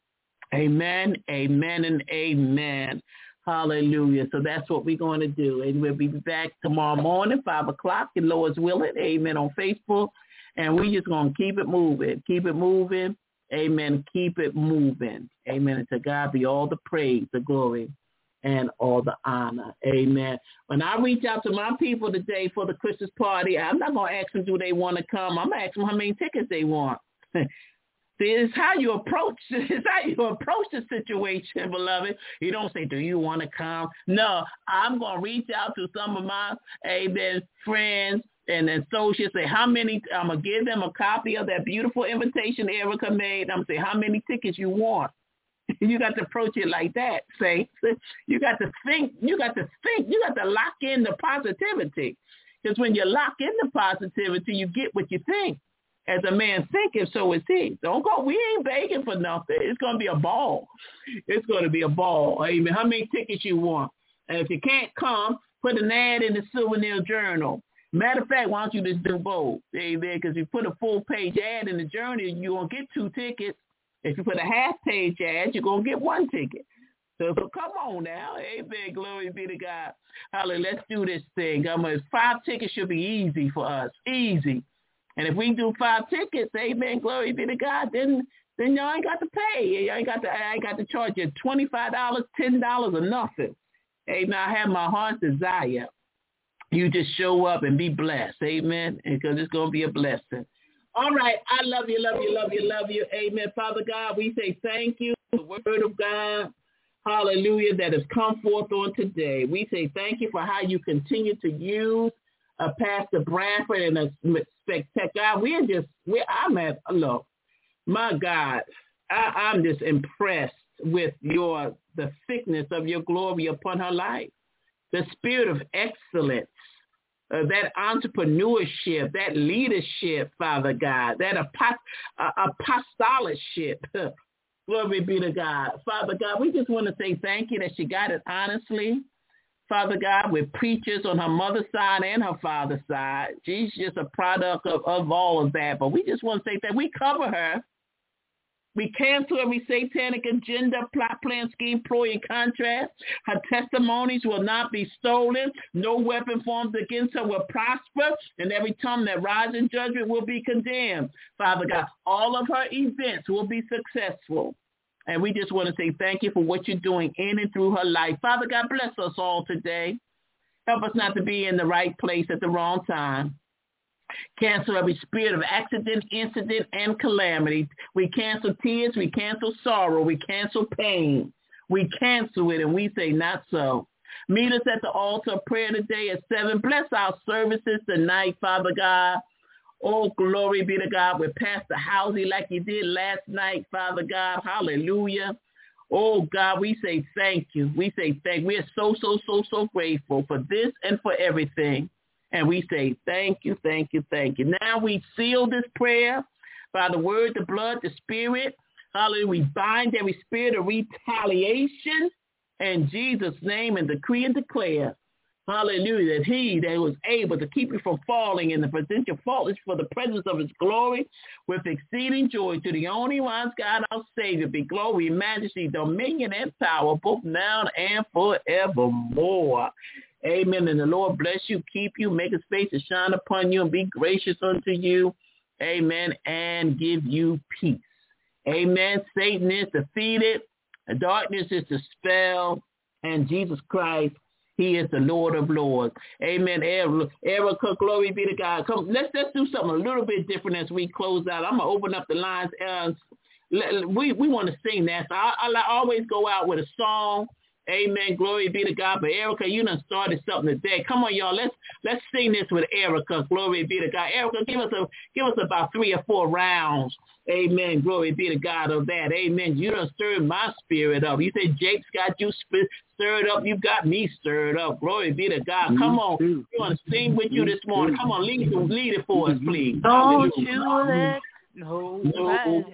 Amen, amen, and amen. Hallelujah. So that's what we're going to do. And we'll be back tomorrow morning, 5 o'clock, in Lord's willing, amen, on Facebook. And we're just going to keep it moving. Keep it moving. Amen. Keep it moving. Amen. And to God be all the praise, the glory, and all the honor. Amen. When I reach out to my people today for the Christmas party, I'm not going to ask them, do they want to come? I'm going to ask them how many tickets they want. See, it's how you approach the situation, beloved. You don't say, do you want to come? No, I'm going to reach out to some of my friends and associates. Say, how many? I'm going to give them a copy of that beautiful invitation Erica made. I'm going to say, how many tickets you want? You got to approach it like that, saints. You got to think. You got to lock in the positivity. Because when you lock in the positivity, you get what you think. As a man thinketh, so is he. Don't go. We ain't begging for nothing. It's going to be a ball. It's going to be a ball. Amen. How many tickets you want? And if you can't come, put an ad in the Souvenir Journal. Matter of fact, why don't you just do both? Amen. Because if you put a full-page ad in the Journal, you're going to get 2 tickets. If you put a half-page ad, you're going to get 1 ticket. So come on now. Amen. Glory be to God. Hallelujah. Let's do this thing. 5 tickets should be easy for us. Easy. And if we do 5 tickets, amen, glory be to God, then y'all ain't got to pay. I ain't got to charge you $25, $10 or nothing. Amen. I have my heart's desire. You just show up and be blessed. Amen. Because it's going to be a blessing. All right. I love you, love you, love you, love you. Amen. Father God, we say thank you for the word of God. Hallelujah, that has come forth on today. We say thank you for how you continue to use Pastor Bradford and a spectacular. I'm at, look, my God, I'm just impressed with the thickness of your glory upon her life. The spirit of excellence, that entrepreneurship, that leadership, Father God, that apostoleship. Glory be to God. Father God, we just want to say thank you that she got it honestly. Father God, with preachers on her mother's side and her father's side. She's just a product of all of that. But we just want to say that we cover her. We cancel every satanic agenda, plot, plan, scheme, ploy, and contrast. Her testimonies will not be stolen. No weapon formed against her will prosper, and every tongue that rises in judgment will be condemned. Father God, all of her events will be successful. And we just want to say thank you for what you're doing in and through her life. Father God, bless us all today. Help us not to be in the right place at the wrong time. Cancel every spirit of accident, incident, and calamity. We cancel tears. We cancel sorrow. We cancel pain. We cancel it, and we say not so. Meet us at the altar of prayer today at 7. Bless our services tonight, Father God. Oh, glory be to God. We're Pastor Housey like you did last night, Father God. Hallelujah. Oh, God, we say thank you. We say thank you. We are so grateful for this and for everything. And we say, thank you, thank you, thank you. Now we seal this prayer by the word, the blood, the spirit. Hallelujah. We bind every spirit of retaliation in Jesus' name and decree and declare, hallelujah, that he that was able to keep you from falling and to present your faultless for the presence of his glory with exceeding joy to the only wise God, our Savior, be glory, majesty, dominion, and power, both now and forevermore. Amen. And the Lord bless you, keep you, make his face to shine upon you, and be gracious unto you. Amen. And give you peace. Amen. Satan is defeated. Darkness is dispelled. And Jesus Christ, he is the Lord of Lords. Amen. Erica, glory be to God. Come, let's do something a little bit different as we close out. I'm going to open up the lines. We want to sing that. So I always go out with a song. Amen. Glory be to God. But Erica, you done started something today. Come on, y'all. Let's sing this with Erica. Glory be to God. Erica, give us about 3 or 4 rounds. Amen. Glory be to God of that. Amen. You done stirred my spirit up. You said Jake's got you stirred up. You got me stirred up. Glory be to God. Come on. We want to sing with you this morning. Come on, lead it for us, please. Don't you let nobody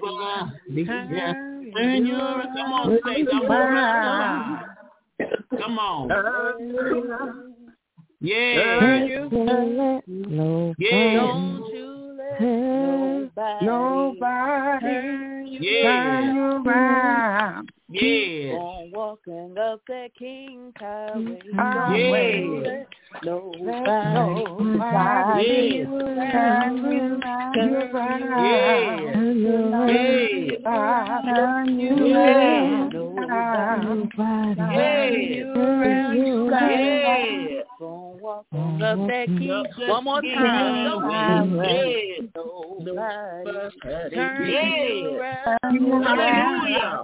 turn your, come on, say something. Come on. Yeah. Yeah. Don't you let nobody turn you around. Yeah. On walking up that King Highway. Yeah. Nobody turn you up that King. One more time. Hallelujah.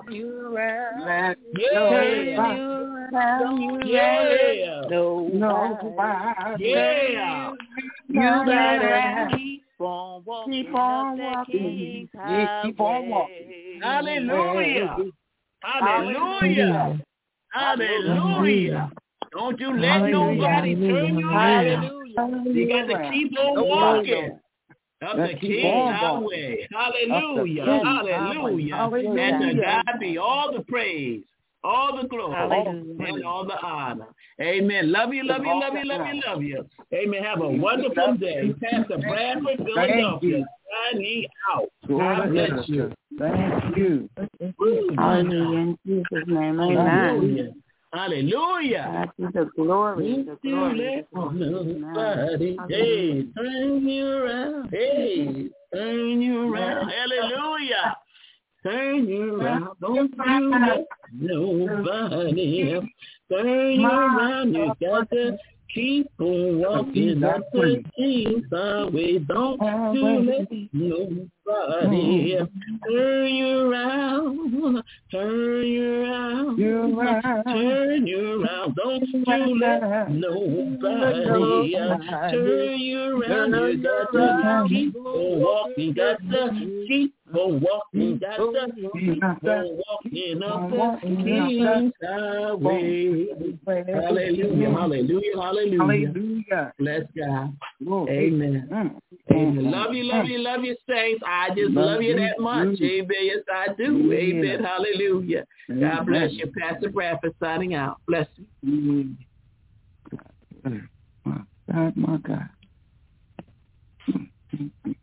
You gotta keep on walking up that King's highway. Keep on walking. Hallelujah. Hallelujah. Hallelujah. Don't you let nobody turn you around. You got to keep on walking. Up the King's highway. Hallelujah. Hallelujah. And to God be all the praise, all the glory, and all the honor. Amen. Love you, love you, love you, love you, love you. Amen. Have a wonderful day. Pastor Bradford, Philadelphia. Signing out. God bless you. Thank you. Hallelujah. In Jesus' name. Amen. Hallelujah. God be the glory. The glory. Nobody, hey, turn you around. Hey, turn you around. Hallelujah. turn you around. Don't you let nobody else turn you around. You got to keep on walking. That's the King's highway. Don't you let nobody else turn you around. Turn you around. Turn you around. Don't you let nobody else turn you around. You got to keep on walking. Got to keep on walking. Got to keep on walking up the King's highway. Hallelujah. Hallelujah. Hallelujah. Bless God. Amen. Amen. Love you, saints. I just love you that much. Amen. Yes, I do. Amen. Hallelujah. God bless you. Pastor Bradford signing out. Bless you. My God.